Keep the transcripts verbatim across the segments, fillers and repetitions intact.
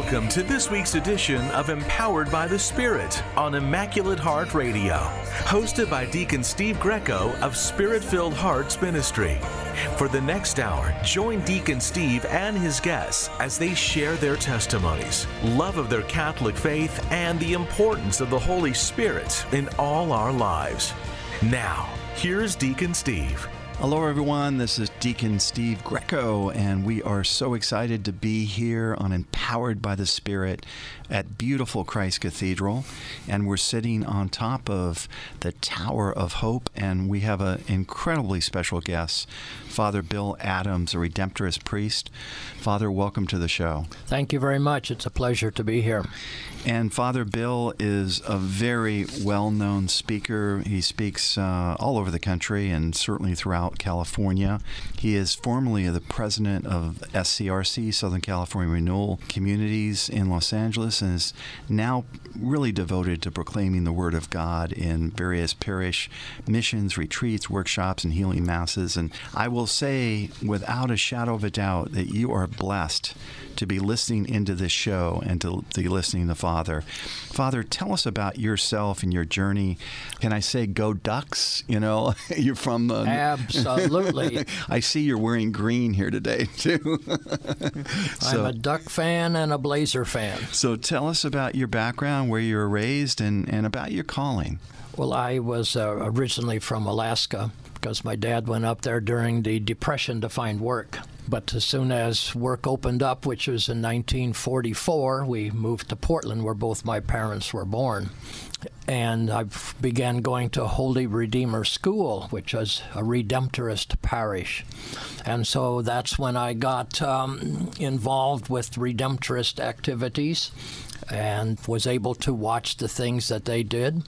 Welcome to this week's edition of Empowered by the Spirit on Immaculate Heart Radio, hosted by Deacon Steve Greco of Spirit-Filled Hearts Ministry. For the next hour, join Deacon Steve and his guests as they share their testimonies, love of their Catholic faith, and the importance of the Holy Spirit in all our lives. Now, here's Deacon Steve. Hello, everyone. This is Deacon Steve Greco, and we are so excited to be here on Empowered by the Spirit at beautiful Christ Cathedral. And we're sitting on top of the Tower of Hope, and we have an incredibly special guest, Father Bill Adams, a Redemptorist priest. Father, welcome to the show. Thank you very much. It's a pleasure to be here. And Father Bill is a very well-known speaker. He speaks uh, all over the country and certainly throughout California. He is formerly the president of S C R C, Southern California Renewal Communities in Los Angeles, and is now really devoted to proclaiming the Word of God in various parish missions, retreats, workshops, and healing masses. And I will say, without a shadow of a doubt, that you are blessed to be listening into this show and to be listening to Father. Father, tell us about yourself and your journey. Can I say go Ducks? You know, you're from the... Absolutely. I see you're wearing green here today, too. so, I'm a Duck fan and a Blazer fan. So tell us about your background, where you were raised, and, and about your calling. Well, I was uh, originally from Alaska because my dad went up there during the Depression to find work. But as soon as work opened up, which was in nineteen forty-four, we moved to Portland, where both my parents were born. And I began going to Holy Redeemer School, which was a Redemptorist parish. And so that's when I got um, involved with Redemptorist activities and was able to watch the things that they did.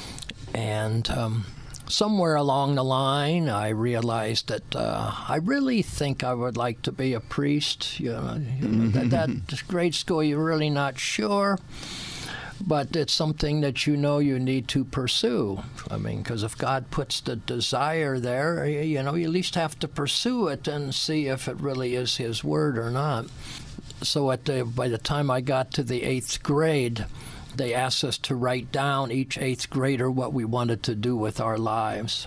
And um, somewhere along the line, I realized that uh, I really think I would like to be a priest. You know, you know that, that grade school, you're really not sure. But it's something that you know you need to pursue. I mean, because if God puts the desire there, you know, you at least have to pursue it and see if it really is His Word or not. So at the, by the time I got to the eighth grade, they asked us to write down, each eighth grader, what we wanted to do with our lives.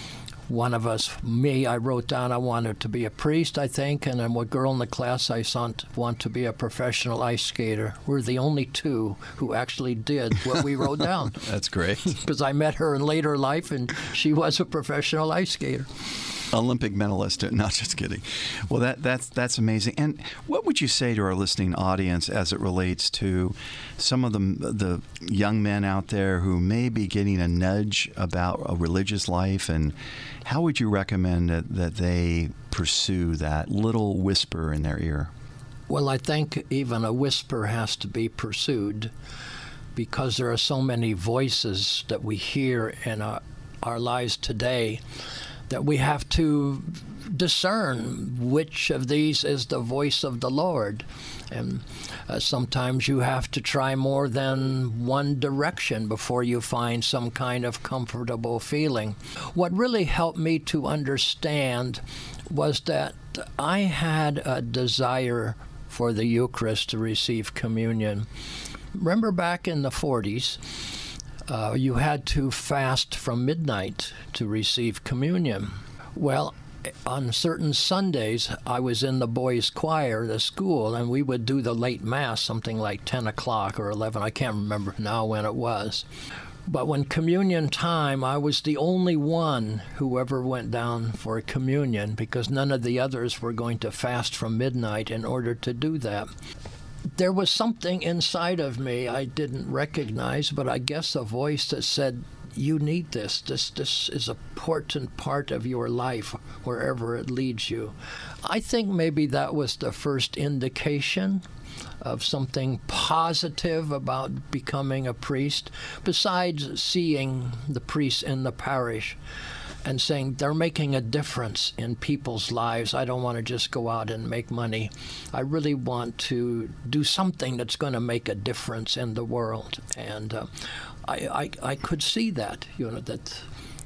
One of us, me, I wrote down I wanted to be a priest, I think, and then one girl in the class, I want to be a professional ice skater. We're the only two who actually did what we wrote down. That's great. Because I met her in later life, and she was a professional ice skater. Olympic medalist. Not just kidding. Well, that that's that's amazing. And what would you say to our listening audience as it relates to some of the the young men out there who may be getting a nudge about a religious life, and how would you recommend that, that they pursue that little whisper in their ear? Well, I think even a whisper has to be pursued because there are so many voices that we hear in our, our lives today that we have to discern which of these is the voice of the Lord. And uh, sometimes you have to try more than one direction before you find some kind of comfortable feeling. What really helped me to understand was that I had a desire for the Eucharist, to receive communion. Remember back in the forties, Uh, you had to fast from midnight to receive communion. Well, on certain Sundays, I was in the boys' choir, the school, and we would do the late Mass, something like ten o'clock or eleven. I can't remember now when it was. But when communion time, I was the only one who ever went down for communion because none of the others were going to fast from midnight in order to do that. There was something inside of me I didn't recognize, but I guess a voice that said, you need this. This this is an important part of your life, wherever it leads you. I think maybe that was the first indication of something positive about becoming a priest, besides seeing the priests in the parish and saying they're making a difference in people's lives. I don't want to just go out and make money. I really want to do something that's going to make a difference in the world. And uh, I, I I could see that, you know, that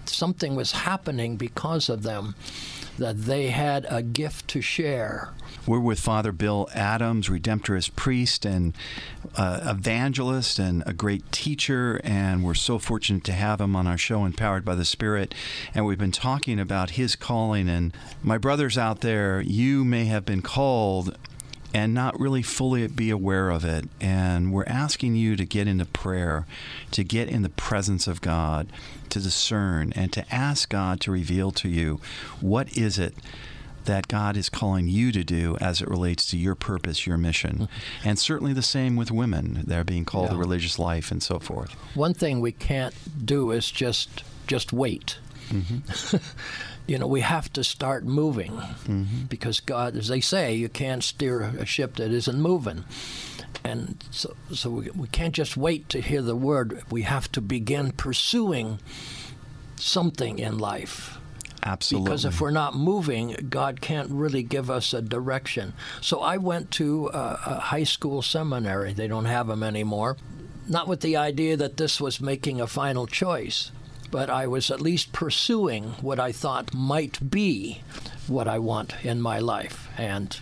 something was happening because of them, that they had a gift to share. We're with Father Bill Adams, Redemptorist priest and uh, evangelist and a great teacher, and we're so fortunate to have him on our show, Empowered by the Spirit. And we've been talking about his calling. And my brothers out there, you may have been called and not really fully be aware of it. And we're asking you to get into prayer, to get in the presence of God, to discern, and to ask God to reveal to you what is it that God is calling you to do as it relates to your purpose, your mission. And certainly the same with women. They're being called Yeah. to religious life and so forth. One thing we can't do is just just wait. Mm-hmm. You know, we have to start moving Mm-hmm. because God, as they say, you can't steer a ship that isn't moving. And so, so we, we can't just wait to hear the word. We have to begin pursuing something in life. Absolutely. Because if we're not moving, God can't really give us a direction. So I went to a, a high school seminary. They don't have them anymore. Not with the idea that this was making a final choice, but I was at least pursuing what I thought might be what I want in my life. And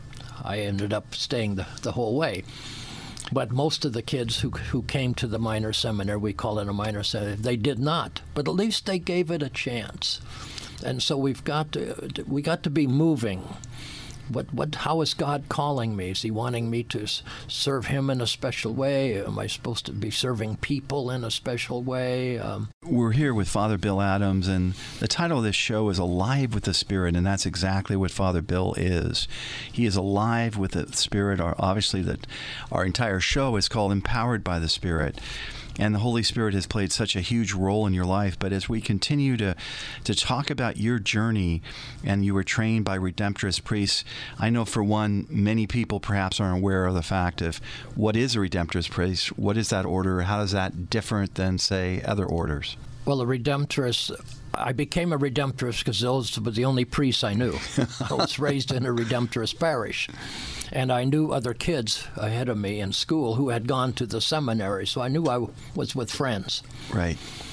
I ended up staying the, the whole way. But most of the kids who who came to the minor seminary, we call it a minor seminary, they did not. But at least they gave it a chance. And so we've got to we got to be moving. What what? How is God calling me? Is He wanting me to s- serve Him in a special way? Am I supposed to be serving people in a special way? Um, We're here with Father Bill Adams, and the title of this show is Alive with the Spirit, and that's exactly what Father Bill is. He is alive with the Spirit. Our, obviously, that our entire show is called Empowered by the Spirit. And the Holy Spirit has played such a huge role in your life. But as we continue to, to talk about your journey, and you were trained by Redemptorist priests, I know for one, many people perhaps aren't aware of the fact of what is a Redemptorist priest, what is that order, how is that different than, say, other orders? well, a Redemptorist, I became a Redemptorist because those were the only priests I knew. I was raised in a Redemptorist parish. And I knew other kids ahead of me in school who had gone to the seminary, so I knew I w- was with friends. Right.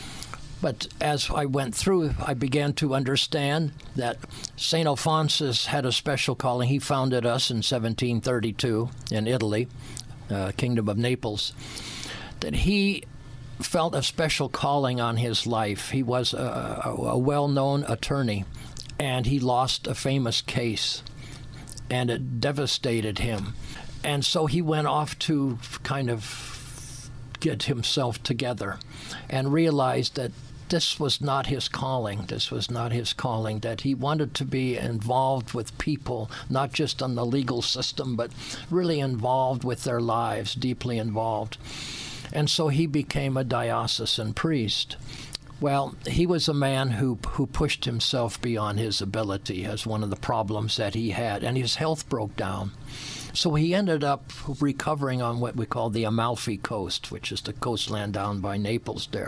But as I went through, I began to understand that Saint Alphonsus had a special calling. He founded us in seventeen thirty-two in Italy, uh, Kingdom of Naples, that he felt a special calling on his life. He was a, a, a well-known attorney, and he lost a famous case, and it devastated him. And so he went off to kind of get himself together and realized that this was not his calling. This was not his calling, that he wanted to be involved with people, not just on the legal system, but really involved with their lives, deeply involved. And so he became a diocesan priest. Well, he was a man who who pushed himself beyond his ability as one of the problems that he had, and his health broke down. So he ended up recovering on what we call the Amalfi Coast, which is the coastland down by Naples there.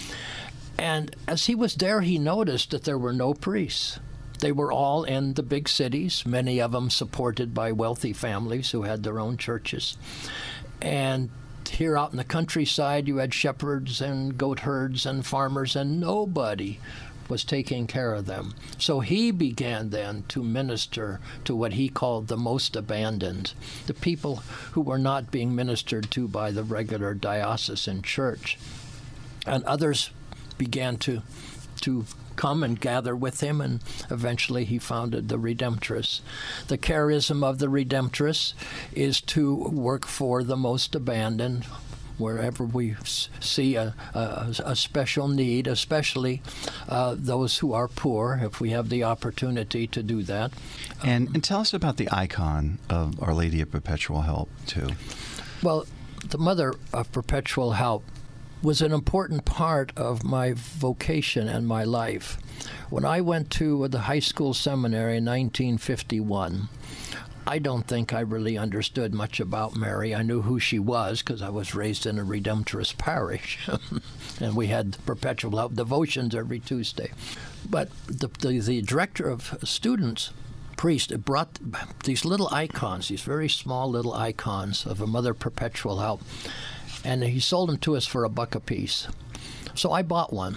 And as he was there, he noticed that there were no priests. They were all in the big cities, many of them supported by wealthy families who had their own churches. And here out in the countryside, you had shepherds and goat herds and farmers, and nobody was taking care of them. So he began then to minister to what he called the most abandoned, the people who were not being ministered to by the regular diocesan church. And others began to to come and gather with him, and eventually he founded the Redemptorists. The charism of the Redemptorists is to work for the most abandoned, wherever we s- see a, a, a special need, especially uh, those who are poor, if we have the opportunity to do that. And, and tell us about the icon of Our Lady of Perpetual Help, too. Well, the Mother of Perpetual Help was an important part of my vocation and my life. When I went to the high school seminary in nineteen fifty-one, I don't think I really understood much about Mary. I knew who she was because I was raised in a Redemptorist parish, and we had perpetual help devotions every Tuesday. But the, the, the director of students, priest, brought these little icons, these very small little icons of a Mother Perpetual Help, and he sold them to us for a buck a piece. So I bought one,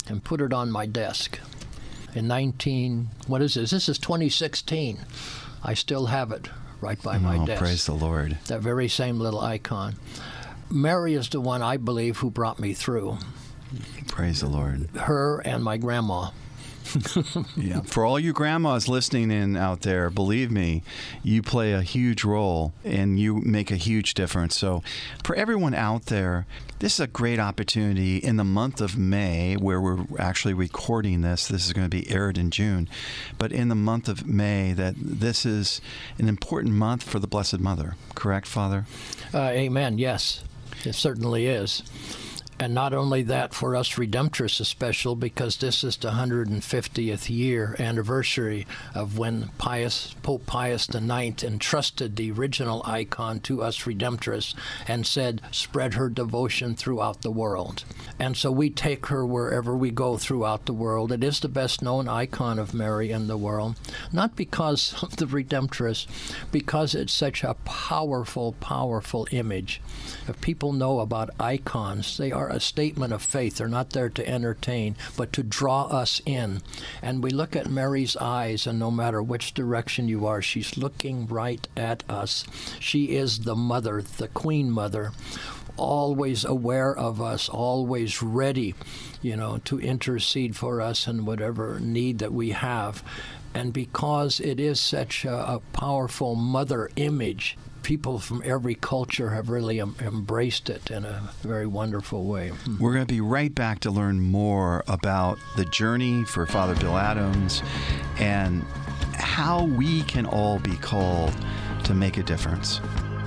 and put it on my desk. In nineteen, what is this? This is twenty sixteen. I still have it right by my oh, desk. Praise the Lord. That very same little icon. Mary is the one, I believe, who brought me through. Praise the Lord. Her and my grandma. Yeah. For all you grandmas listening in out there, believe me, you play a huge role and you make a huge difference. So for everyone out there, this is a great opportunity in the month of May, where we're actually recording this. This is going to be aired in June. But in the month of May, that this is an important month for the Blessed Mother. Correct, Father? Uh, amen. Yes, it certainly is. And not only that, for us Redemptorists is special because this is the one hundred fiftieth year anniversary of when Pius, Pope Pius the ninth entrusted the original icon to us Redemptorists and said, spread her devotion throughout the world. And so we take her wherever we go throughout the world. It is the best known icon of Mary in the world, not because of the Redemptorists, because it's such a powerful, powerful image. If people know about icons, they are a statement of faith. They're not there to entertain, but to draw us in. And we look at Mary's eyes, and no matter which direction you are, she's looking right at us. She is the mother, the Queen Mother, always aware of us, always ready, you know, to intercede for us in whatever need that we have. And because it is such a, a powerful mother image, people from every culture have really em- embraced it in a very wonderful way. We're going to be right back to learn more about the journey for Father Bill Adams and how we can all be called to make a difference.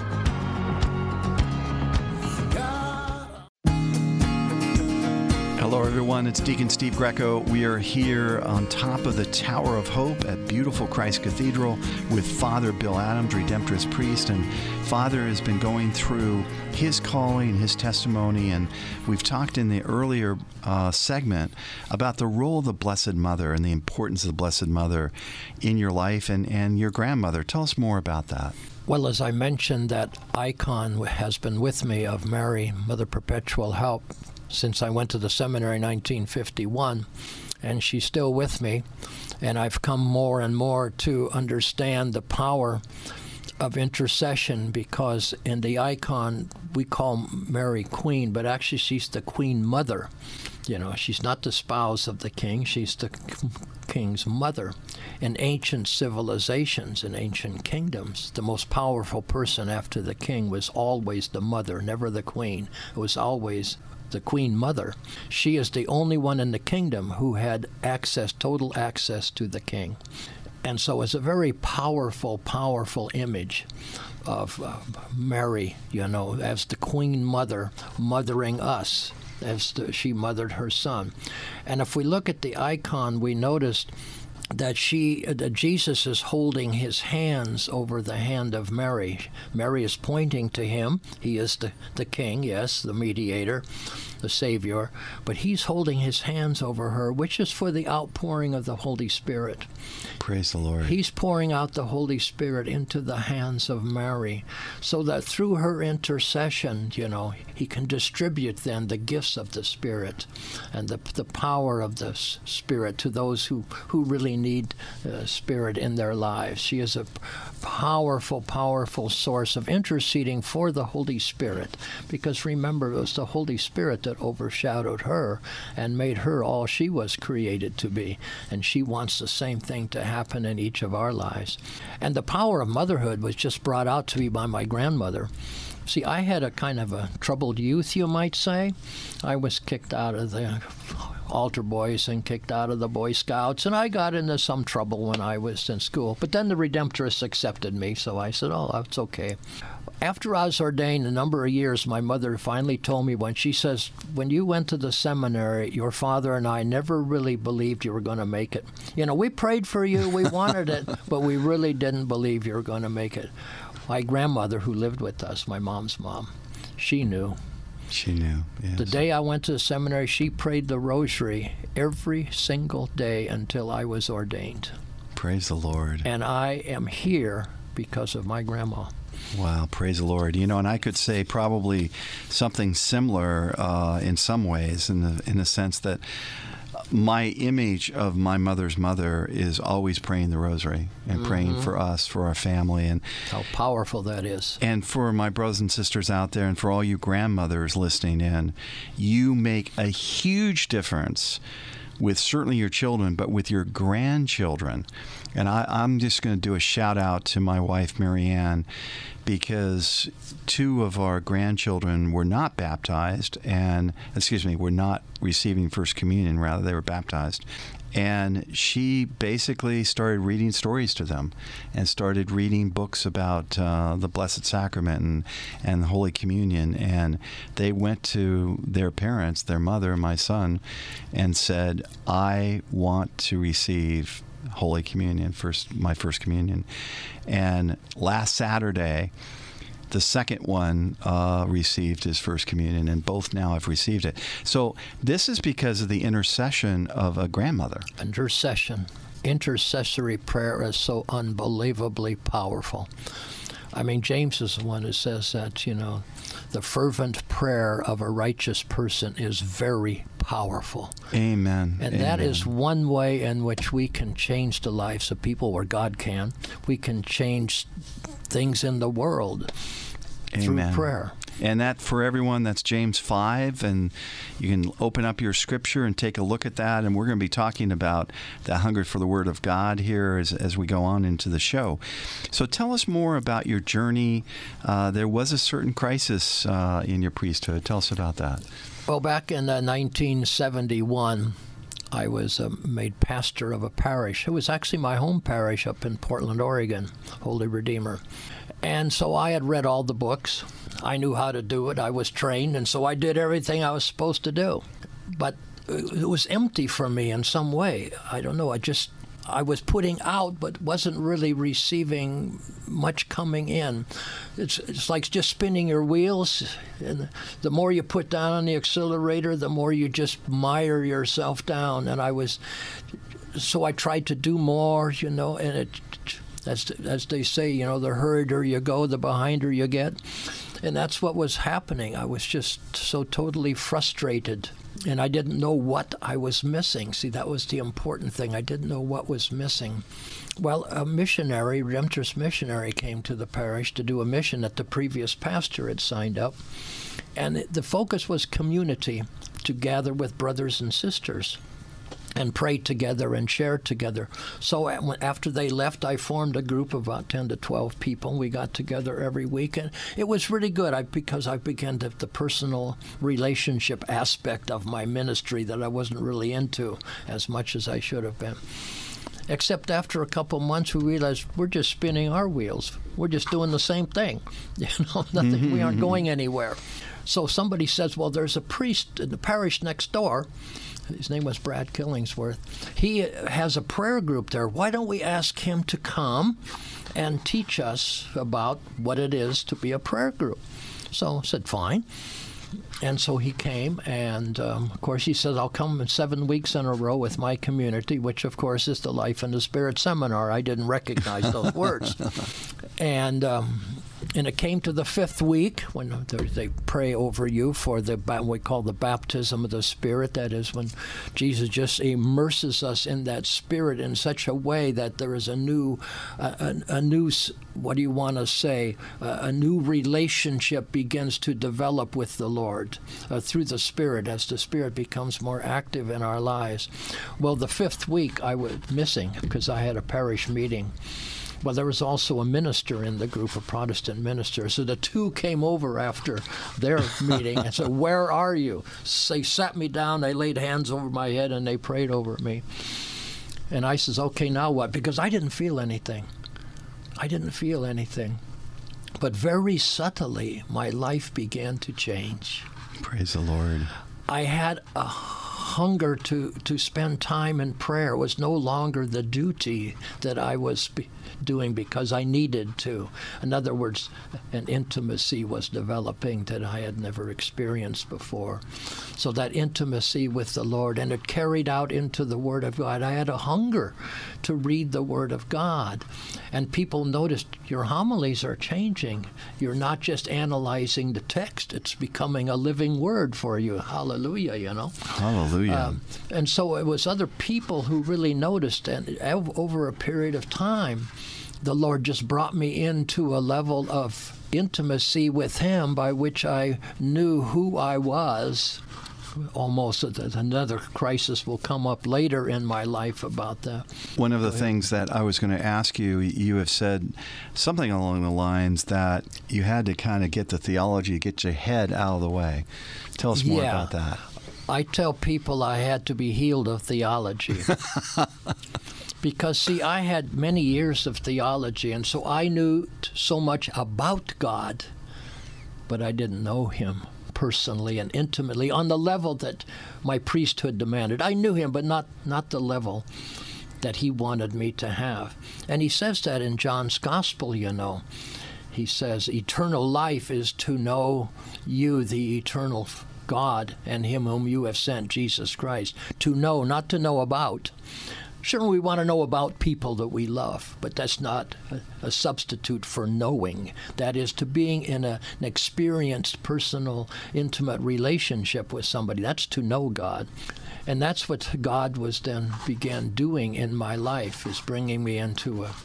Hello, everyone. It's Deacon Steve Greco. We are here on top of the Tower of Hope at beautiful Christ Cathedral with Father Bill Adams, Redemptorist priest. And Father has been going through his calling, his testimony, and we've talked in the earlier uh, segment about the role of the Blessed Mother and the importance of the Blessed Mother in your life and, and your grandmother. Tell us more about that. Well, as I mentioned, that icon has been with me of Mary, Mother Perpetual Help, since I went to the seminary in nineteen fifty-one, and she's still with me. And I've come more and more to understand the power of intercession, because in the icon we call Mary Queen, but actually she's the Queen Mother. You know, she's not the spouse of the king, she's the king's mother. In ancient civilizations, in ancient kingdoms, the most powerful person after the king was always the mother, never the queen. It was always the Queen Mother. She is the only one in the kingdom who had access, total access to the king. And so it's a very powerful, powerful image of uh, Mary, you know, as the Queen Mother mothering us, as the, she mothered her son. And if we look at the icon, we noticed that she, that Jesus is holding his hands over the hand of Mary. Mary is pointing to him. He is the, the king, yes, the mediator, the Savior, but he's holding his hands over her, which is for the outpouring of the Holy Spirit. Praise the Lord. He's pouring out the Holy Spirit into the hands of Mary, so that through her intercession, you know, he can distribute then the gifts of the Spirit and the the power of the Spirit to those who, who really need uh, Spirit in their lives. She is a powerful, powerful source of interceding for the Holy Spirit, because remember, it was the Holy Spirit that overshadowed her and made her all she was created to be. And she wants the same thing to happen in each of our lives. And the power of motherhood was just brought out to me by my grandmother. See, I had a kind of a troubled youth, you might say. I was kicked out of the altar boys and kicked out of the Boy Scouts, and I got into some trouble when I was in school. But then the Redemptorists accepted me, so I said, oh, that's okay. After I was ordained a number of years, my mother finally told me, when she says, when you went to the seminary, your father and I never really believed you were going to make it. You know, we prayed for you, we wanted it, but we really didn't believe you were going to make it. My grandmother, who lived with us, my mom's mom, she knew. She knew, yes. The day I went to the seminary, she prayed the rosary every single day until I was ordained. Praise the Lord. And I am here because of my grandma. Wow, praise the Lord. You know, and I could say probably something similar uh, in some ways, in the in the sense that my image of my mother's mother is always praying the rosary and mm-hmm. praying for us, for our family. And how powerful that is. And for my brothers and sisters out there, and for all you grandmothers listening in, you make a huge difference with certainly your children, but with your grandchildren. And I, I'm just going to do a shout out to my wife, Marianne, because two of our grandchildren were not baptized and, excuse me, were not receiving First Communion, rather they were baptized. And she basically started reading stories to them and started reading books about uh, the Blessed Sacrament and, and the Holy Communion. And they went to their parents, their mother, my son, and said, I want to receive Holy Communion, first my First Communion. And last Saturday, the second one uh, received his First Communion, and both now have received it. So this is because of the intercession of a grandmother. Intercession. Intercessory prayer is so unbelievably powerful. I mean, James is the one who says that, you know, the fervent prayer of a righteous person is very powerful. Amen. And Amen. that is one way in which we can change the lives of people, where God can. We can change things in the world Amen. Through prayer. And that, for everyone, that's James five, and you can open up your scripture and take a look at that, and we're going to be talking about the hunger for the Word of God here as, as we go on into the show. So tell us more about your journey. Uh, there was a certain crisis uh, in your priesthood. Tell us about that. Well, back in uh, nineteen seventy-one, I was uh, made pastor of a parish. It was actually my home parish up in Portland, Oregon, Holy Redeemer. And so I had read all the books. I knew how to do it. I was trained, and so I did everything I was supposed to do. But it was empty for me in some way. I don't know. I just, I was putting out, but wasn't really receiving much coming in. It's, it's like just spinning your wheels. And the more you put down on the accelerator, the more you just mire yourself down. And I was, so I tried to do more, you know, and it, as, as they say, you know, the hurrieder you go, the behinder you get. And that's what was happening. I was just so totally frustrated, and I didn't know what I was missing. See, that was the important thing. I didn't know what was missing. Well, a missionary, Redemptorist missionary, came to the parish to do a mission that the previous pastor had signed up. And the focus was community, to gather with brothers and sisters and pray together and share together. So after they left, I formed a group of about ten to twelve people. We got together every week, and it was really good I, because I began to, the personal relationship aspect of my ministry that I wasn't really into as much as I should have been. Except after a couple months, we realized we're just spinning our wheels. We're just doing the same thing. You know, nothing. Mm-hmm, we aren't mm-hmm. going anywhere. So somebody says, well, there's a priest in the parish next door. His name was Brad Killingsworth. He has a prayer group there. Why don't we ask him to come and teach us about what it is to be a prayer group? So I said, fine. And so he came, and um, of course he said, I'll come in seven weeks in a row with my community, which of course is the Life in the Spirit seminar. I didn't recognize those words. And um, and it came to the fifth week when they pray over you for the what we call the baptism of the Spirit. That is when Jesus just immerses us in that Spirit in such a way that there is a new, uh, a, a new, what do you want to say, uh, a new relationship begins to develop with the Lord uh, through the Spirit as the Spirit becomes more active in our lives. Well, the fifth week I was missing because I had a parish meeting. Well, there was also a minister in the group, a Protestant minister. So the two came over after their meeting and said, where are you? So they sat me down, they laid hands over my head, and they prayed over me. And I says, okay, now what? Because I didn't feel anything. I didn't feel anything. But very subtly, my life began to change. Praise the Lord. I had a hunger to, to spend time in prayer. It was no longer the duty that I was be- doing because I needed to. In other words, an intimacy was developing that I had never experienced before. So that intimacy with the Lord, and it carried out into the Word of God. I had a hunger to read the Word of God. And people noticed your homilies are changing. You're not just analyzing the text. It's becoming a living Word for you. Hallelujah, you know. Hallelujah. Um, and so it was other people who really noticed, and over a period of time, the Lord just brought me into a level of intimacy with Him by which I knew who I was. Almost another crisis will come up later in my life about that. One of the things that I was going to ask you, you have said something along the lines that you had to kind of get the theology, get your head out of the way. Tell us more yeah. about that. I tell people I had to be healed of theology. Because, see, I had many years of theology, and so I knew so much about God, but I didn't know Him personally and intimately on the level that my priesthood demanded. I knew Him, but not, not the level that He wanted me to have. And He says that in John's Gospel, you know. He says, eternal life is to know you, the eternal God, and Him whom you have sent, Jesus Christ. To know, not to know about. Sure, we want to know about people that we love, but that's not a, a substitute for knowing. That is, to being in a, an experienced, personal, intimate relationship with somebody. That's to know God. And that's what God was then began doing in my life, is bringing me into a,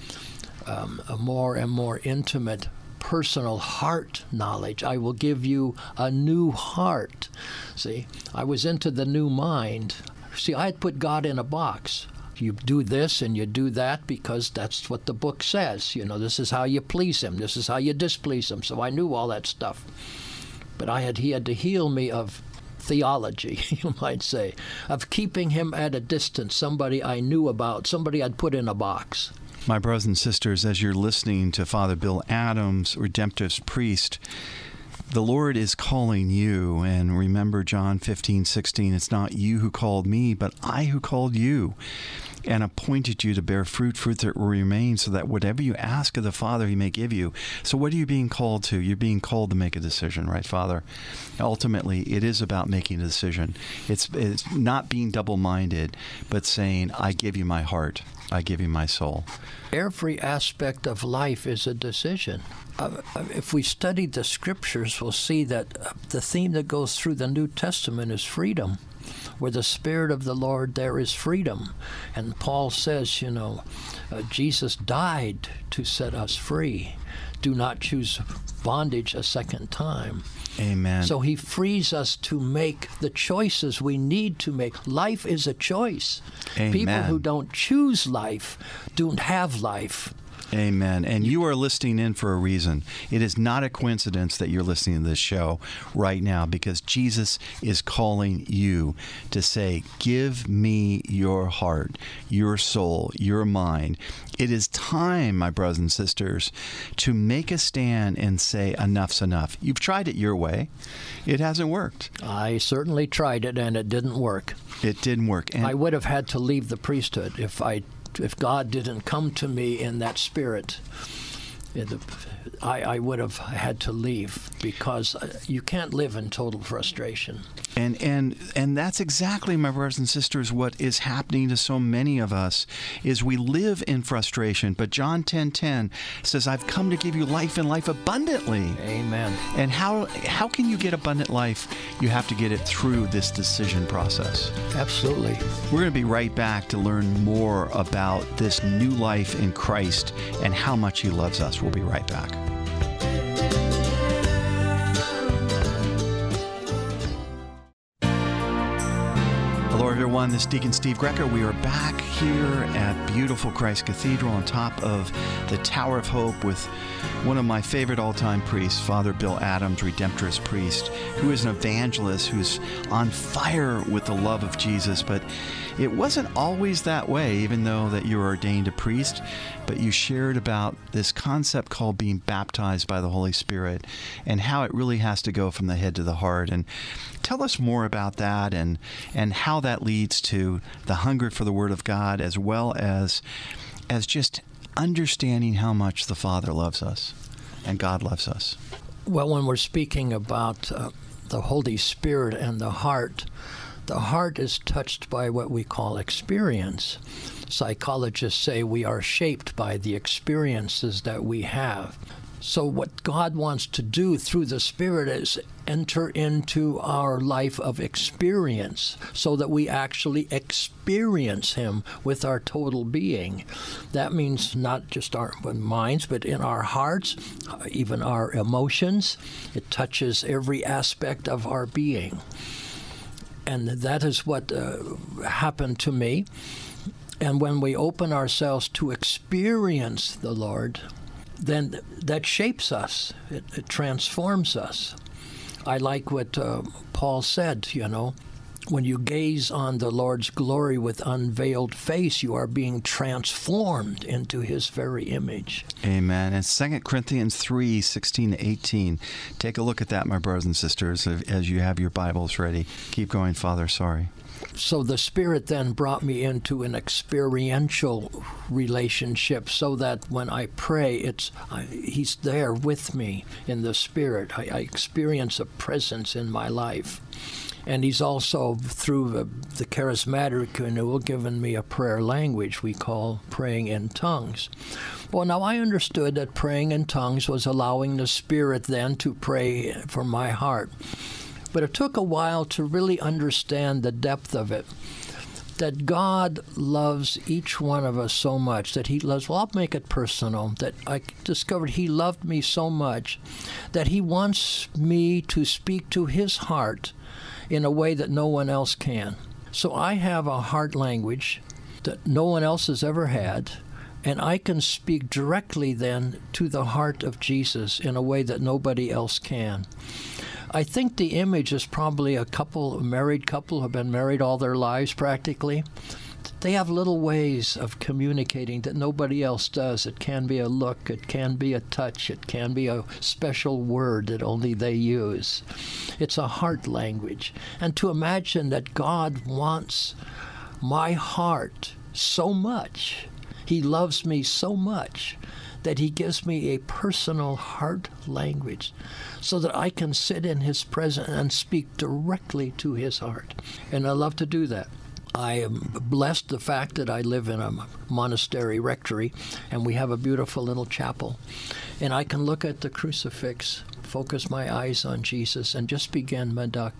um, a more and more intimate, personal heart knowledge. I will give you a new heart. See, I was into the new mind. See, I had put God in a box. You do this and you do that because that's what the book says. You know, this is how you please Him. This is how you displease Him. So I knew all that stuff. But I had, He had to heal me of theology, you might say, of keeping Him at a distance, somebody I knew about, somebody I'd put in a box. My brothers and sisters, as you're listening to Father Bill Adams, Redemptorist Priest, the Lord is calling you. And remember John fifteen sixteen, it's not you who called me, but I who called you and appointed you to bear fruit, fruit that will remain, so that whatever you ask of the Father, He may give you. So what are you being called to? You're being called to make a decision, right, Father? Ultimately, it is about making a decision. It's, it's not being double-minded, but saying, I give you my heart. I give you my soul. Every aspect of life is a decision. Uh, if we study the Scriptures, we'll see that uh, the theme that goes through the New Testament is freedom. Where the Spirit of the Lord, there is freedom. And Paul says, you know, uh, Jesus died to set us free. Do not choose bondage a second time. Amen. So He frees us to make the choices we need to make. Life is a choice. Amen. People who don't choose life don't have life. Amen. And you are listening in for a reason. It is not a coincidence that you're listening to this show right now, because Jesus is calling you to say, give me your heart, your soul, your mind. It is time, my brothers and sisters, to make a stand and say, enough's enough. You've tried it your way. It hasn't worked. I certainly tried it, and it didn't work. It didn't work. And I would have had to leave the priesthood if I If God didn't come to me in that spirit. In the, I, I would have had to leave, because you can't live in total frustration. And and and that's exactly, my brothers and sisters, what is happening to so many of us, is we live in frustration. But John ten ten says, I've come to give you life and life abundantly. Amen. And how how can you get abundant life? You have to get it through this decision process. Absolutely. We're going to be right back to learn more about this new life in Christ and how much He loves us. We'll be right back. Hello, everyone. This is Deacon Steve Greco. We are back here at beautiful Christ Cathedral on top of the Tower of Hope with one of my favorite all-time priests, Father Bill Adams, Redemptorist Priest, who is an evangelist who's on fire with the love of Jesus. But it wasn't always that way, even though that you were ordained a priest. But you shared about this concept called being baptized by the Holy Spirit and how it really has to go from the head to the heart. And tell us more about that, and and how that leads to the hunger for the Word of God, as well as as just understanding how much the Father loves us and God loves us. Well, when we're speaking about uh, the Holy Spirit and the heart, the heart is touched by what we call experience. Psychologists say we are shaped by the experiences that we have. So what God wants to do through the Spirit is enter into our life of experience so that we actually experience Him with our total being. That means not just our minds, but in our hearts, even our emotions. It touches every aspect of our being. And that is what uh, happened to me. And when we open ourselves to experience the Lord, then that shapes us. It, it transforms us. I like what uh, Paul said, you know, when you gaze on the Lord's glory with unveiled face, you are being transformed into His very image. Amen. And Second Corinthians three, sixteen to eighteen. Take a look at that, my brothers and sisters, as you have your Bibles ready. Keep going, Father. Sorry. So the Spirit then brought me into an experiential relationship so that when I pray, it's I, He's there with me in the Spirit. I, I experience a presence in my life. And He's also, through the, the charismatic renewal, given me a prayer language we call praying in tongues. Well, now I understood that praying in tongues was allowing the Spirit then to pray for my heart. But it took a while to really understand the depth of it, that God loves each one of us so much, that He loves, well, I'll make it personal, that I discovered He loved me so much that He wants me to speak to His heart in a way that no one else can. So I have a heart language that no one else has ever had, and I can speak directly then to the heart of Jesus in a way that nobody else can. I think the image is probably a couple, a married couple who have been married all their lives practically. They have little ways of communicating that nobody else does. It can be a look, it can be a touch, it can be a special word that only they use. It's a heart language. And to imagine that God wants my heart so much, He loves me so much, that He gives me a personal heart language so that I can sit in His presence and speak directly to His heart. And I love to do that. I am blessed the fact that I live in a monastery rectory, and we have a beautiful little chapel. And I can look at the crucifix, focus my eyes on Jesus, and just begin,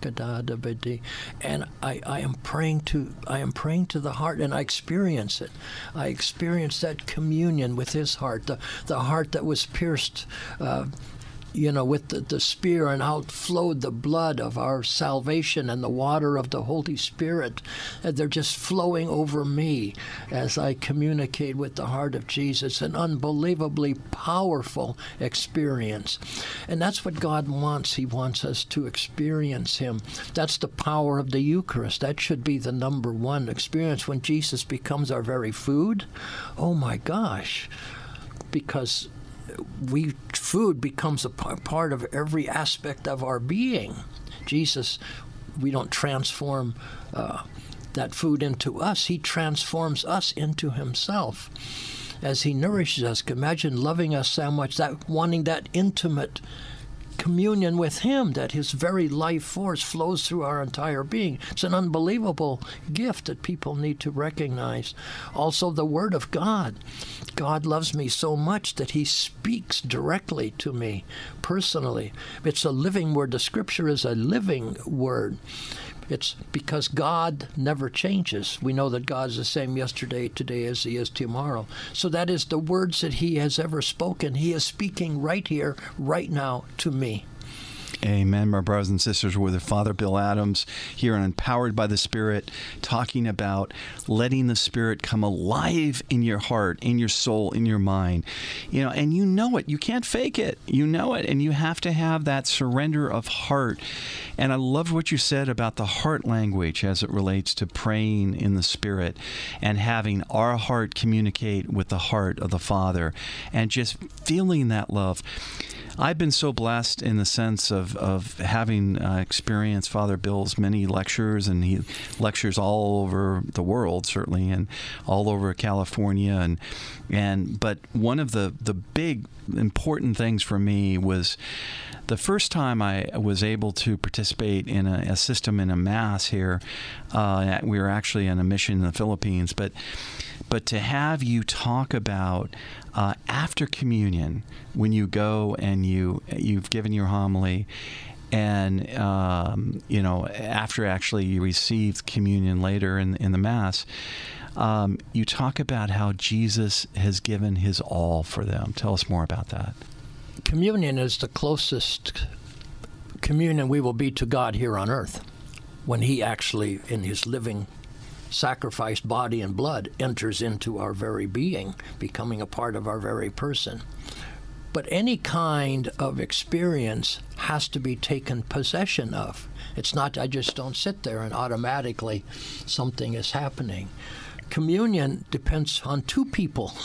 and I, I am praying to I am praying to the heart, and I experience it. I experience that communion with His heart, the, the heart that was pierced uh, you know, with the, the spear, and out flowed the blood of our salvation and the water of the Holy Spirit. And they're just flowing over me as I communicate with the heart of Jesus. An unbelievably powerful experience. And that's what God wants. He wants us to experience Him. That's the power of the Eucharist. That should be the number one experience when Jesus becomes our very food. Oh my gosh. Because we food becomes a part of every aspect of our being. Jesus, we don't transform uh, that food into us. He transforms us into Himself as He nourishes us. Imagine loving us so much, that wanting that intimate communion with Him, that His very life force flows through our entire being. It's an unbelievable gift that people need to recognize. Also, the Word of God. God loves me so much that He speaks directly to me personally. It's a living word. The Scripture is a living word. It's because God never changes. We know that God is the same yesterday, today, as He is tomorrow. So that is the words that He has ever spoken. He is speaking right here, right now, to me. Amen, my brothers and sisters. We're with Father Bill Adams here on Empowered by the Spirit, talking about letting the Spirit come alive in your heart, in your soul, in your mind. You know, and you know it. You can't fake it. You know it, and you have to have that surrender of heart. And I love what you said about the heart language as it relates to praying in the Spirit and having our heart communicate with the heart of the Father and just feeling that love. I've been so blessed in the sense of, of having uh, experienced Father Bill's many lectures, and he lectures all over the world, certainly, and all over California. And and but one of the, the big important things for me was the first time I was able to participate in a, a system in a Mass here. Uh, we were actually on a mission in the Philippines, but but to have you talk about uh, after communion, when you go and you you've given your homily, and um, you know after actually you receive communion later in in the Mass, um, you talk about how Jesus has given his all for them. Tell us more about that. Communion is the closest communion we will be to God here on earth, when he actually, in his living, sacrificed body and blood, enters into our very being, becoming a part of our very person. But any kind of experience has to be taken possession of. It's not, I just don't sit there and automatically something is happening. Communion depends on two people.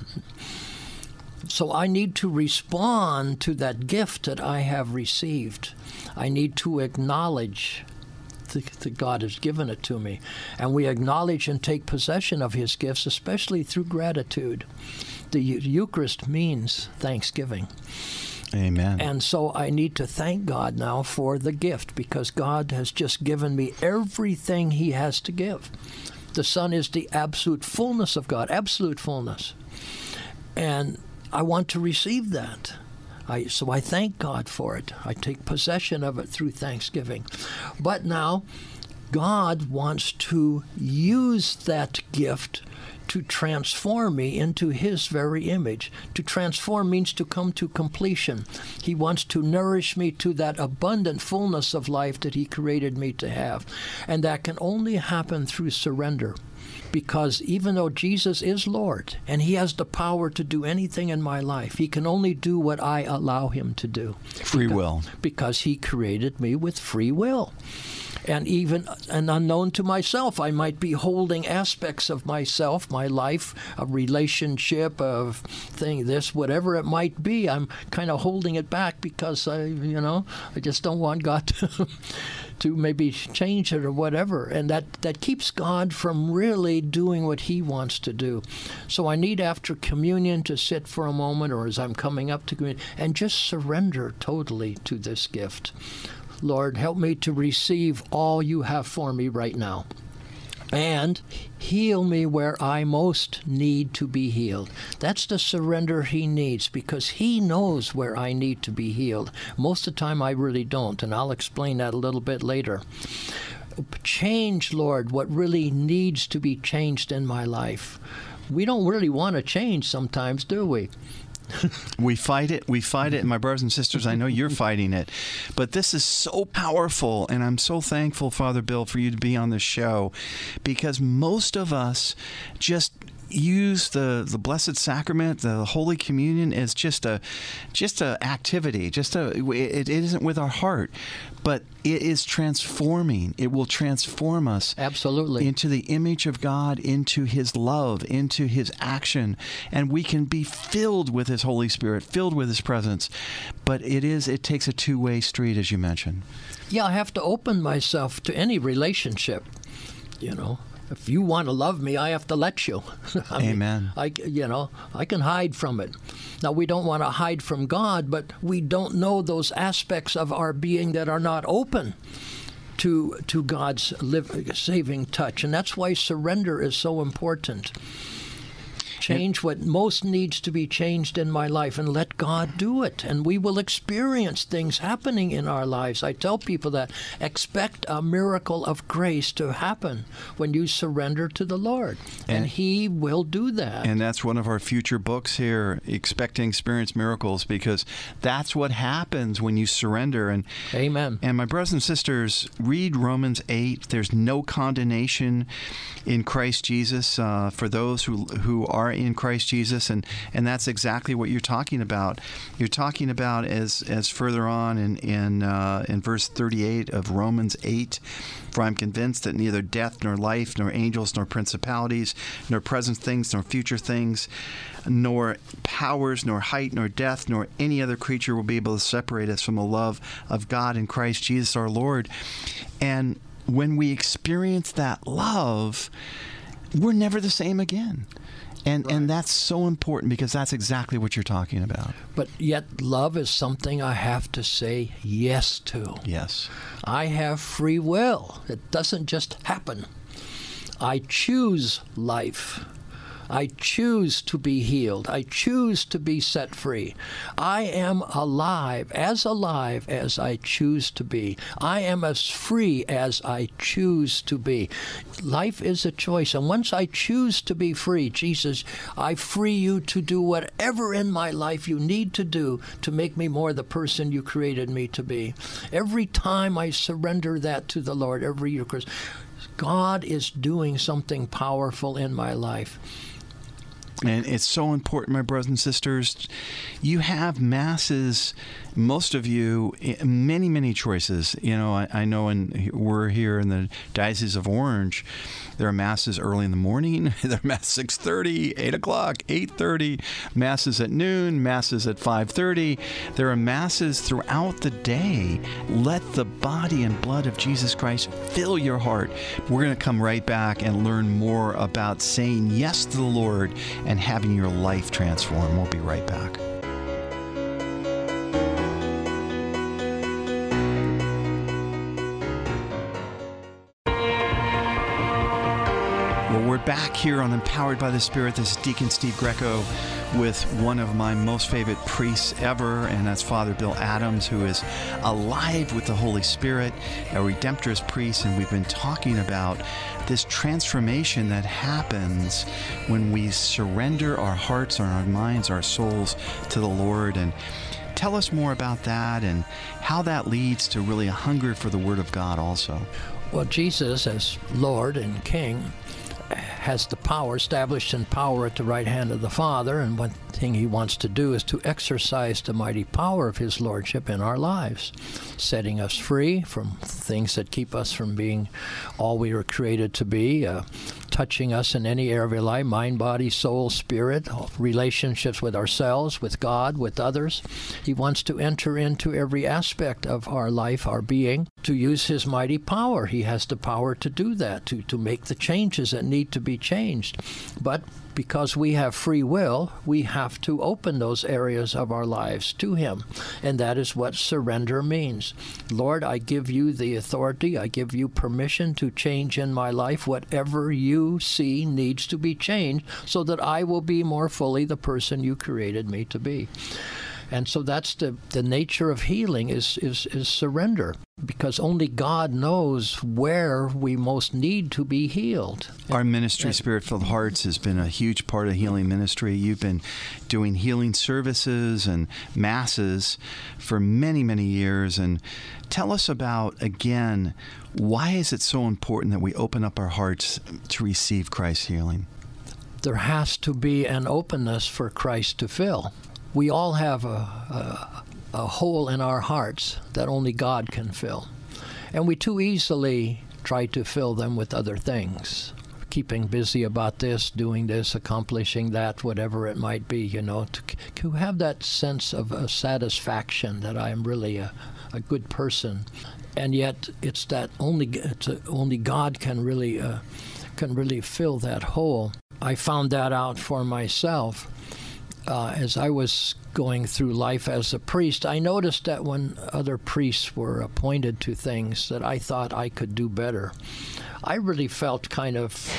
So I need to respond to that gift that I have received. I need to acknowledge that God has given it to me. And we acknowledge and take possession of his gifts, especially through gratitude. The Eucharist means thanksgiving. Amen. And so I need to thank God now for the gift, because God has just given me everything he has to give. The Son is the absolute fullness of God, absolute fullness. And I want to receive that. I, so I thank God for it. I take possession of it through thanksgiving. But now, God wants to use that gift to transform me into his very image. To transform means to come to completion. He wants to nourish me to that abundant fullness of life that he created me to have. And that can only happen through surrender. Because even though Jesus is Lord and he has the power to do anything in my life, he can only do what I allow him to do. Free because, will. Because he created me with free will. And even and unknown to myself, I might be holding aspects of myself, my life, a relationship, of thing, this, whatever it might be. I'm kind of holding it back because I, you know, I just don't want God to, to maybe change it or whatever. And that, that keeps God from really doing what he wants to do. So I need after communion to sit for a moment, or as I'm coming up to communion, and just surrender totally to this gift. Lord, help me to receive all you have for me right now. And heal me where I most need to be healed. That's the surrender he needs, because he knows where I need to be healed. Most of the time I really don't, and I'll explain that a little bit later. Change, Lord, what really needs to be changed in my life. We don't really want to change sometimes, do we? We fight it. We fight it. And my brothers and sisters, I know you're fighting it. But this is so powerful. And I'm so thankful, Father Bill, for you to be on this show, because most of us just use the, the Blessed Sacrament, the Holy Communion, as just a just a activity. Just a it, it isn't with our heart, but it is transforming. It will transform us absolutely into the image of God, into his love, into his action, and we can be filled with his Holy Spirit, filled with his presence. But it is it takes a two-way street, as you mentioned. Yeah, I have to open myself to any relationship, you know. If you want to love me, I have to let you. I Amen. Mean, I, you know, I can hide from it. Now, we don't want to hide from God, but we don't know those aspects of our being that are not open to to God's live, saving touch. And that's why surrender is so important. Change what most needs to be changed in my life and let God do it. And we will experience things happening in our lives. I tell people that expect a miracle of grace to happen when you surrender to the Lord. And, and he will do that. And that's one of our future books here, Expecting Experience Miracles, because that's what happens when you surrender. And Amen. And my brothers and sisters, read Romans eight. There's no condemnation in Christ Jesus uh, for those who who are are in Christ Jesus, and, and that's exactly what you're talking about. You're talking about as as further on in in uh, in verse thirty-eight of Romans eight, for I'm convinced that neither death nor life nor angels nor principalities nor present things nor future things nor powers nor height nor depth nor any other creature will be able to separate us from the love of God in Christ Jesus our Lord. And when we experience that love, we're never the same again. And right. and that's so important, because that's exactly what you're talking about. But yet love is something I have to say yes to. Yes. I have free will. It doesn't just happen. I choose life. I choose to be healed. I choose to be set free. I am alive, as alive as I choose to be. I am as free as I choose to be. Life is a choice. And once I choose to be free, Jesus, I free you to do whatever in my life you need to do to make me more the person you created me to be. Every time I surrender that to the Lord, every year, because God is doing something powerful in my life. And it's so important, my brothers and sisters. You have masses, most of you, many, many choices. You know, I, I know in, we're here in the Diocese of Orange. There are masses early in the morning. There are masses six thirty, eight o'clock, eight thirty, masses at noon, masses at five thirty. There are masses throughout the day. Let the body and blood of Jesus Christ fill your heart. We're going to come right back and learn more about saying yes to the Lord and having your life transformed. We'll be right back. Well, we're back here on Empowered by the Spirit. This is Deacon Steve Greco with one of my most favorite priests ever, and that's Father Bill Adams, who is alive with the Holy Spirit, a Redemptorist priest, and we've been talking about this transformation that happens when we surrender our hearts, our minds, our souls to the Lord. And tell us more about that and how that leads to really a hunger for the Word of God also. Well, Jesus, as Lord and King, has the power, established in power at the right hand of the Father, and one thing he wants to do is to exercise the mighty power of his Lordship in our lives, setting us free from things that keep us from being all we were created to be, uh, touching us in any area of our life, mind, body, soul, spirit, relationships with ourselves, with God, with others. He wants to enter into every aspect of our life, our being, to use his mighty power. He has the power to do that, to, to make the changes that need to be changed. But because we have free will, we have to open those areas of our lives to him. And that is what surrender means. Lord, I give you the authority, I give you permission to change in my life whatever you see needs to be changed so that I will be more fully the person you created me to be. And so that's the, the nature of healing is, is, is surrender, because only God knows where we most need to be healed. Our ministry, Spirit-Filled Hearts, has been a huge part of healing ministry. You've been doing healing services and masses for many, many years. And tell us about, again, why is it so important that we open up our hearts to receive Christ's healing? There has to be an openness for Christ to fill. We all have a, a, a hole in our hearts that only God can fill. And we too easily try to fill them with other things, keeping busy about this, doing this, accomplishing that, whatever it might be, you know, to, to have that sense of uh, satisfaction that I am really a, a good person. And yet it's that only, it's a, only God can really, uh, can really fill that hole. I found that out for myself. Uh, as I was going through life as a priest, I noticed that when other priests were appointed to things that I thought I could do better, I really felt kind of,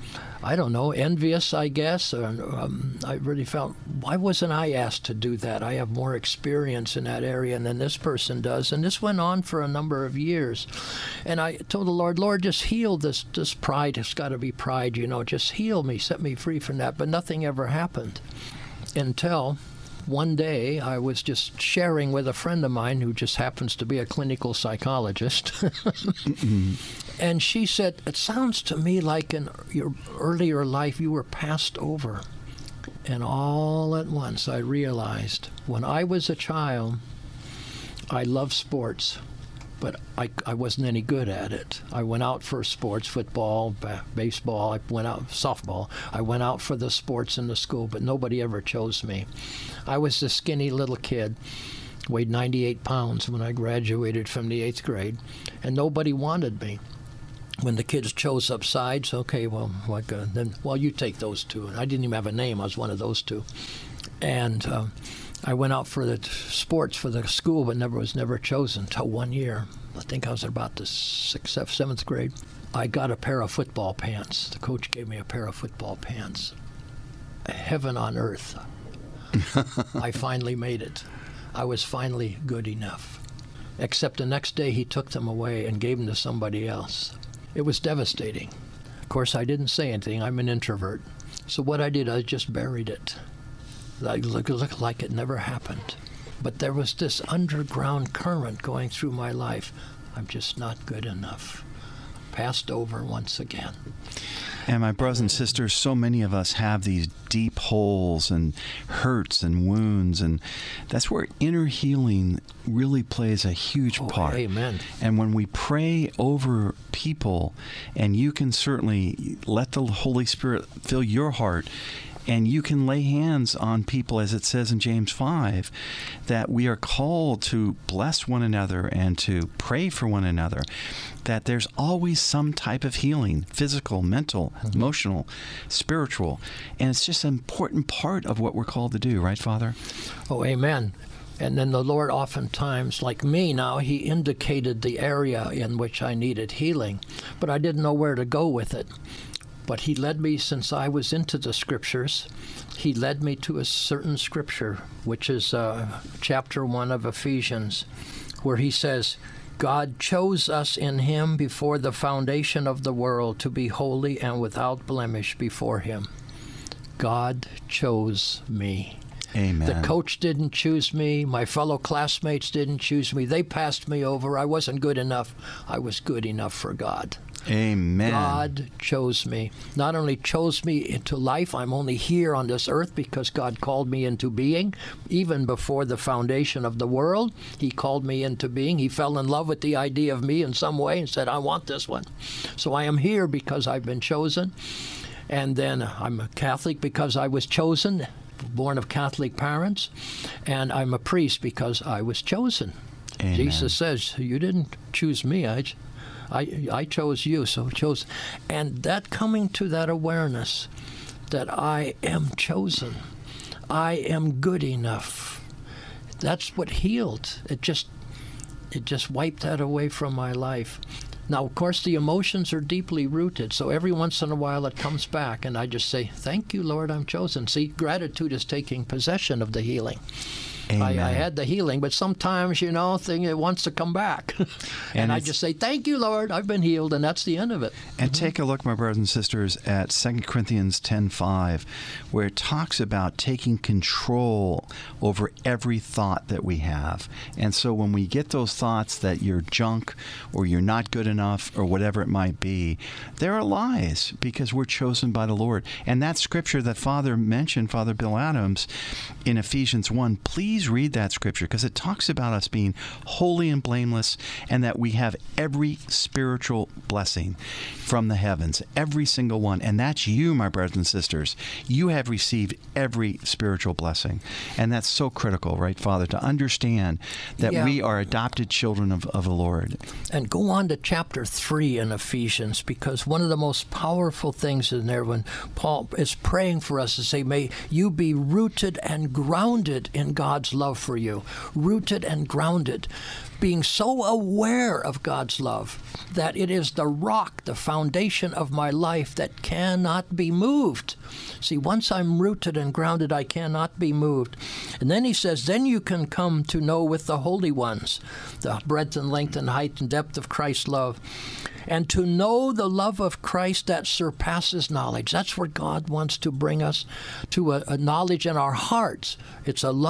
I don't know, envious, I guess. Or, um, I really felt, why wasn't I asked to do that? I have more experience in that area than this person does. And this went on for a number of years. And I told the Lord, Lord, just heal this, this pride. It's got to be pride, you know, just heal me, set me free from that. But nothing ever happened. Until one day I was just sharing with a friend of mine who just happens to be a clinical psychologist. And she said, it sounds to me like in your earlier life you were passed over. And all at once I realized when I was a child, I loved sports, but I, I wasn't any good at it. I went out for sports, football, ba- baseball, I went out, softball. I went out for the sports in the school, but nobody ever chose me. I was a skinny little kid, weighed ninety-eight pounds when I graduated from the eighth grade, and nobody wanted me. When the kids chose up sides, okay, well, like, uh, then, well, you take those two. And I didn't even have a name. I was one of those two. And uh, I went out for the t- sports for the school, but never was never chosen until one year. I think I was about the sixth, seventh grade. I got a pair of football pants. The coach gave me a pair of football pants. Heaven on earth. I finally made it. I was finally good enough. Except the next day he took them away and gave them to somebody else. It was devastating. Of course, I didn't say anything. I'm an introvert. So what I did, I just buried it. I looked look like it never happened. But there was this underground current going through my life. I'm just not good enough. Passed over once again. And my brothers and sisters, so many of us have these deep holes and hurts and wounds, and that's where inner healing really plays a huge oh, part. Amen. And when we pray over people, and you can certainly let the Holy Spirit fill your heart, and you can lay hands on people, as it says in James five, that we are called to bless one another and to pray for one another, that there's always some type of healing, physical, mental, mm-hmm. emotional, spiritual. And it's just an important part of what we're called to do, right, Father? Oh, amen. And then the Lord oftentimes, like me now, he indicated the area in which I needed healing, but I didn't know where to go with it. But he led me, since I was into the scriptures, he led me to a certain scripture, which is uh, chapter one of Ephesians, where he says, God chose us in him before the foundation of the world to be holy and without blemish before him. God chose me. Amen. The coach didn't choose me. My fellow classmates didn't choose me. They passed me over. I wasn't good enough. I was good enough for God. Amen. God chose me. Not only chose me into life, I'm only here on this earth because God called me into being. Even before the foundation of the world, he called me into being. He fell in love with the idea of me in some way and said, I want this one. So I am here because I've been chosen. And then I'm a Catholic because I was chosen, born of Catholic parents. And I'm a priest because I was chosen. Amen. Jesus says, you didn't choose me, I I, I chose you, so chose. And that coming to that awareness that I am chosen, I am good enough, that's what healed. It just, it just wiped that away from my life. Now, of course, the emotions are deeply rooted, so every once in a while it comes back, and I just say, thank you, Lord, I'm chosen. See, gratitude is taking possession of the healing. I, I had the healing, but sometimes, you know, thing it wants to come back. and and I just say, thank you, Lord, I've been healed, and that's the end of it. And mm-hmm. take a look, my brothers and sisters, at Second Corinthians ten five, where it talks about taking control over every thought that we have. And so when we get those thoughts that you're junk or you're not good enough or whatever it might be, there are lies because we're chosen by the Lord. And that scripture that Father mentioned, Father Bill Adams, in Ephesians one, please Please read that scripture because it talks about us being holy and blameless and that we have every spiritual blessing from the heavens, every single one. And that's you, my brothers and sisters. You have received every spiritual blessing. And that's so critical, right, Father, to understand that yeah. we are adopted children of, of the Lord. And go on to chapter three in Ephesians, because one of the most powerful things in there when Paul is praying for us to say, may you be rooted and grounded in God's love for you, rooted and grounded, being so aware of God's love that it is the rock, the foundation of my life that cannot be moved. See, once I'm rooted and grounded, I cannot be moved. And then he says, then you can come to know with the holy ones the breadth and length and height and depth of Christ's love, and to know the love of Christ that surpasses knowledge. That's where God wants to bring us to a, a knowledge in our hearts. It's a love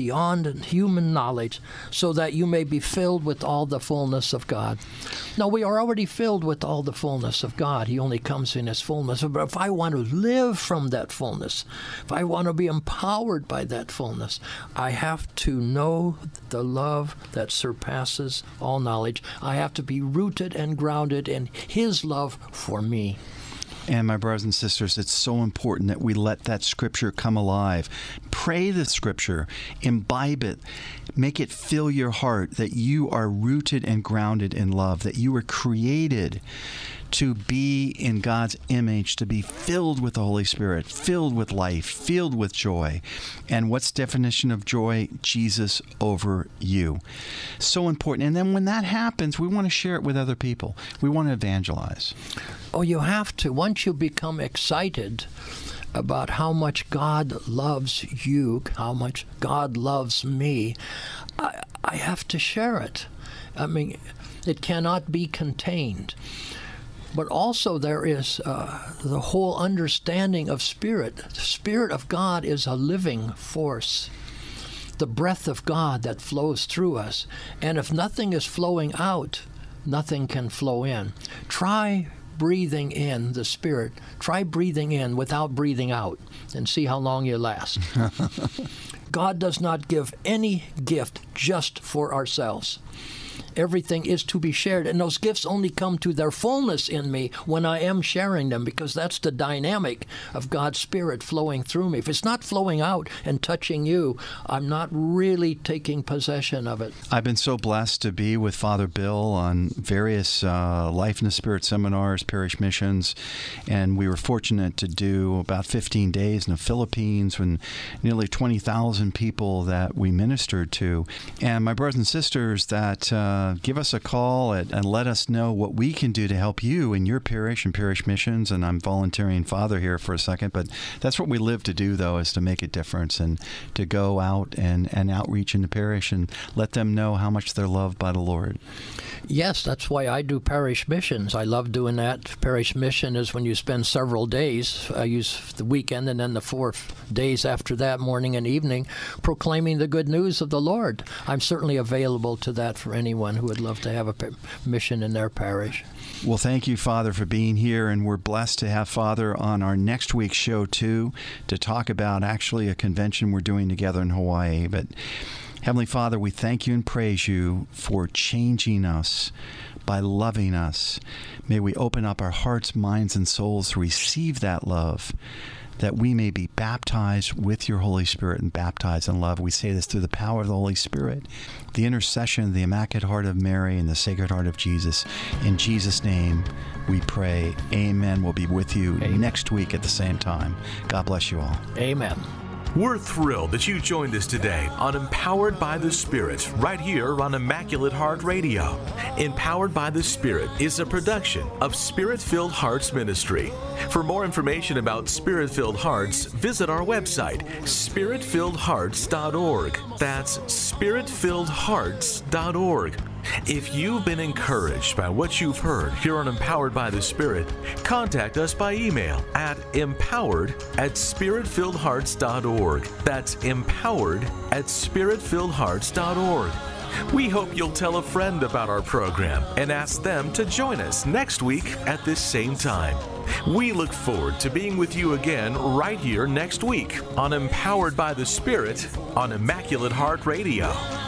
beyond human knowledge, so that you may be filled with all the fullness of God. Now, we are already filled with all the fullness of God. He only comes in his fullness. But if I want to live from that fullness, if I want to be empowered by that fullness, I have to know the love that surpasses all knowledge. I have to be rooted and grounded in his love for me. And my brothers and sisters, it's so important that we let that Scripture come alive. Pray the Scripture, imbibe it, make it fill your heart that you are rooted and grounded in love, that you were created to be in God's image, to be filled with the Holy Spirit, filled with life, filled with joy. And what's the definition of joy? Jesus over you. So important. And then when that happens, we want to share it with other people. We want to evangelize. Oh, you have to. Once you become excited about how much God loves you, how much God loves me, I, I have to share it. I mean, it cannot be contained. But also there is uh, the whole understanding of spirit. The Spirit of God is a living force, the breath of God that flows through us. And if nothing is flowing out, nothing can flow in. Try breathing in the Spirit. Try breathing in without breathing out and see how long you last. God does not give any gift just for ourselves. Everything is to be shared, and those gifts only come to their fullness in me when I am sharing them, because that's the dynamic of God's Spirit flowing through me. If it's not flowing out and touching you, I'm not really taking possession of it. I've been so blessed to be with Father Bill on various uh, Life in the Spirit seminars, parish missions, and we were fortunate to do about fifteen days in the Philippines with nearly twenty thousand people that we ministered to. And my brothers and sisters, that uh, give us a call at, and let us know what we can do to help you in your parish and parish missions. And I'm volunteering Father here for a second, but that's what we live to do, though, is to make a difference and to go out and, and outreach in the parish and let them know how much they're loved by the Lord. Yes, that's why I do parish missions. I love doing that. Parish mission is when you spend several days. I use the weekend and then the four days after that, morning and evening, proclaiming the good news of the Lord. I'm certainly available to that for anyone who would love to have a mission in their parish. Well, thank you, Father, for being here, and we're blessed to have Father on our next week's show, too, to talk about actually a convention we're doing together in Hawaii. But Heavenly Father, we thank you and praise you for changing us by loving us. May we open up our hearts, minds, and souls to receive that love, that we may be baptized with your Holy Spirit and baptized in love. We say this through the power of the Holy Spirit, the intercession of the Immaculate Heart of Mary and the Sacred Heart of Jesus. In Jesus' name we pray. Amen. We'll be with you Amen. Next week at the same time. God bless you all. Amen. We're thrilled that you joined us today on Empowered by the Spirit, right here on Immaculate Heart Radio. Empowered by the Spirit is a production of Spirit-Filled Hearts Ministry. For more information about Spirit-Filled Hearts, visit our website, spirit filled hearts dot org. That's spirit filled hearts dot org. If you've been encouraged by what you've heard here on Empowered by the Spirit, contact us by email at empowered at spirit filled hearts dot org. That's empowered at spirit filled hearts dot org. We hope you'll tell a friend about our program and ask them to join us next week at this same time. We look forward to being with you again right here next week on Empowered by the Spirit on Immaculate Heart Radio.